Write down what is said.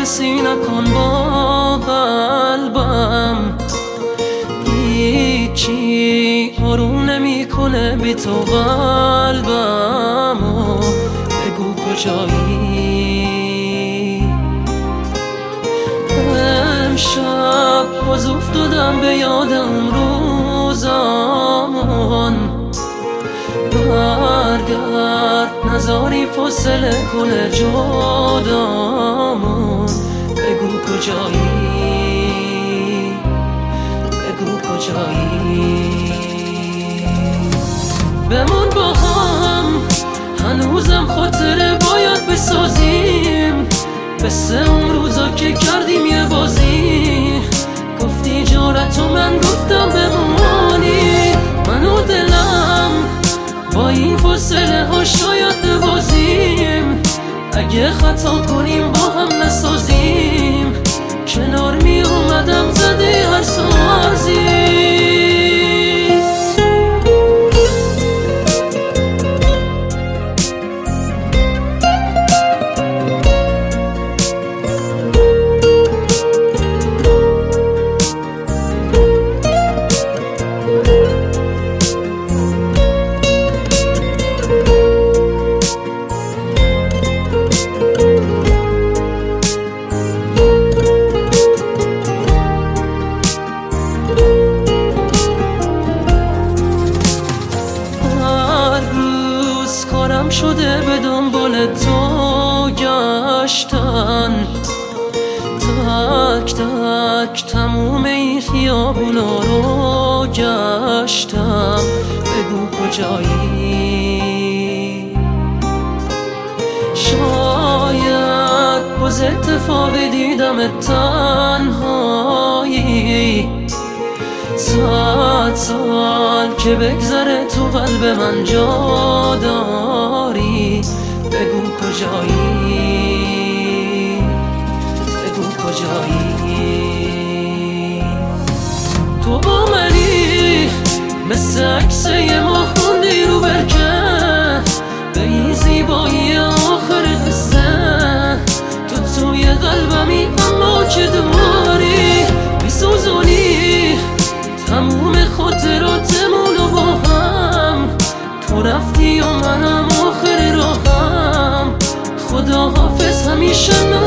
کسی نکن با قلبم، هیچی آروم نمیکنه بی تو قلبم. بگو کجایی؟ امشب باز افتادم به یادم روزامون، برگرد نذاری فاصله کنه جدامون. بگو کجایی؟ بگو کجایی؟ بمون با هم، هنوزم خاطره باید بسازیم، مثل اون روزا که کردیم یه بازی. گفتی جارتو، من گفتم بمونی، من و دلم با این فاصله ها شاید نبازیم. اگه خطا کنیم با هم نسازیم، کنار می اومدم زده هر سازی. شده به دنبال تو گشتن، تک تک تموم این خیابونا رو گشتم. بگو کجایی؟ شاید باز اتفاقی دیدم تنهایی، 100 سال که بگذره تو قلب من جا داری. بگو کجایی؟ بگو کجایی؟ تو با منی مثل عکس یه ماه خوندی رو برکه، به این زیبایی آخر قصه. تو توی قلبمی اما که داری میسوزونی تموم خاطراتمونو با هم. تو رفتی و منم آخر راهم، خدا حافظ همیشه.